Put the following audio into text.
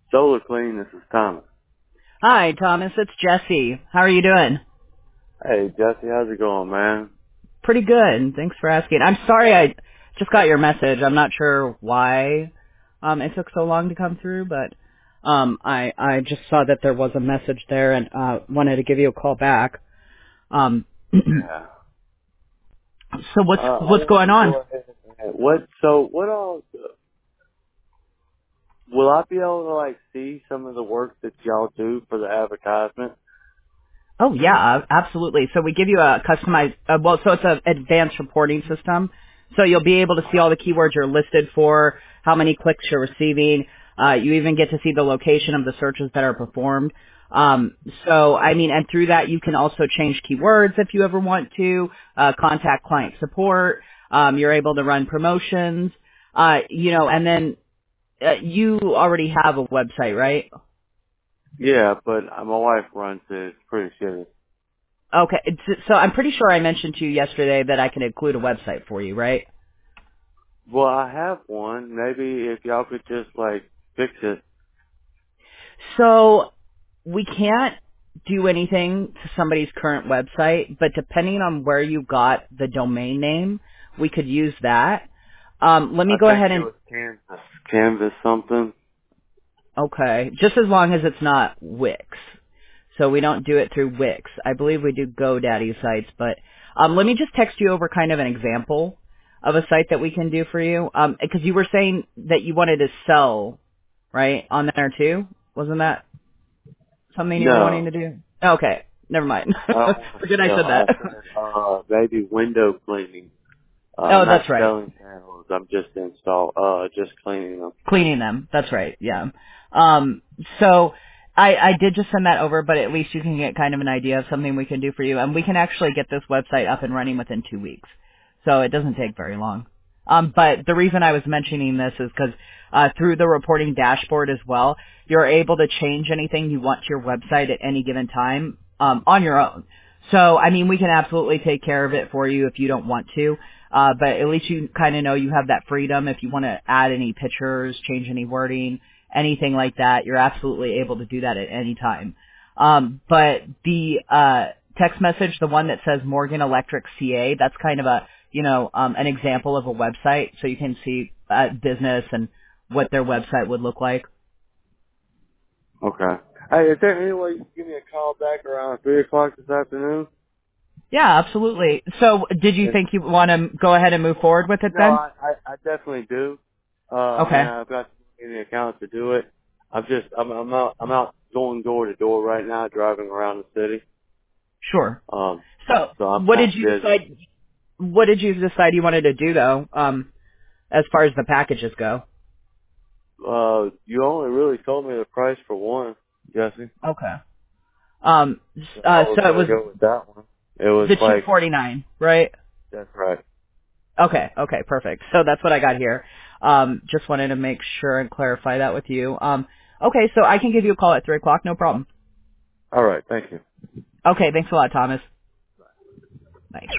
Solar Clean, this is Thomas. Hi, Thomas. It's Jesse. How are you doing? Hey, Jesse, how's it going, man? Pretty good. Thanks for asking. I'm sorry I just got your message. I'm not sure why it took so long to come through, but I just saw that there was a message there and wanted to give you a call back. Um, Yeah. so I what's wanted going to on? go ahead and, what all, will I be able to, like, see some of the work that y'all do for the advertisement? Oh yeah, absolutely. So we give you a customized, so it's an advanced reporting system. So you'll be able to see all the keywords you're listed for, how many clicks you're receiving. You even get to see the location of the searches that are performed. And through that you can also change keywords if you ever want to, contact client support. You're able to run promotions, and then you already have a website, right? Yeah, but my wife runs it. It's pretty shitty. Okay, so I'm pretty sure I mentioned to you yesterday that I can include a website for you, right? Well, I have one. Maybe if y'all could just, like, fix it. So we can't do anything to somebody's current website, but depending on where you got the domain name, we could use that. Let me I go think ahead it and, was Canvas. Canvas something. okay, just as long as it's not Wix. So we don't do it through Wix. I believe we do GoDaddy sites, but let me just text you over kind of an example of a site that we can do for you. Because you were saying that you wanted to sell, right, on there too? Wasn't that something you were wanting No. to do? Okay, never mind. I don't want to Forget I said sell. I that. said, maybe window cleaning. Oh, Not that's right. selling panels. I'm just just cleaning them. Cleaning them. That's right. Yeah. Um, so I did just send that over, but at least you can get kind of an idea of something we can do for you. And we can actually get this website up and running within 2 weeks. So it doesn't take very long. But the reason I was mentioning this is because through the reporting dashboard as well, you're able to change anything you want to your website at any given time on your own. So, I mean, we can absolutely take care of it for you if you don't want to. But at least you kind of know you have that freedom. If you want to add any pictures, change any wording, anything like that, you're absolutely able to do that at any time. But the text message, the one that says Morgan Electric CA, that's kind of an example of a website, so you can see business and what their website would look like. Okay. Hey, is there any way you can give me a call back around 3 o'clock this afternoon? Yeah, absolutely. So, did you And, think you want to go ahead and move forward with it no, then? I definitely do. Okay, I've got in the account to do it. I'm out going door to door right now, driving around the city. sure. Um, So, so I'm what kind did of you busy. decide? What did you decide you wanted to do though? As far as the packages go. You only really told me the price for one, Jesse. Okay. So I was So it gonna was go with that one. It was the like, 249, right? that's right. Okay, perfect. So that's what I got here. Just wanted to make sure and clarify that with you. Okay, so I can give you a call at 3 o'clock, no problem. All right, thank you. Okay, thanks a lot, Thomas.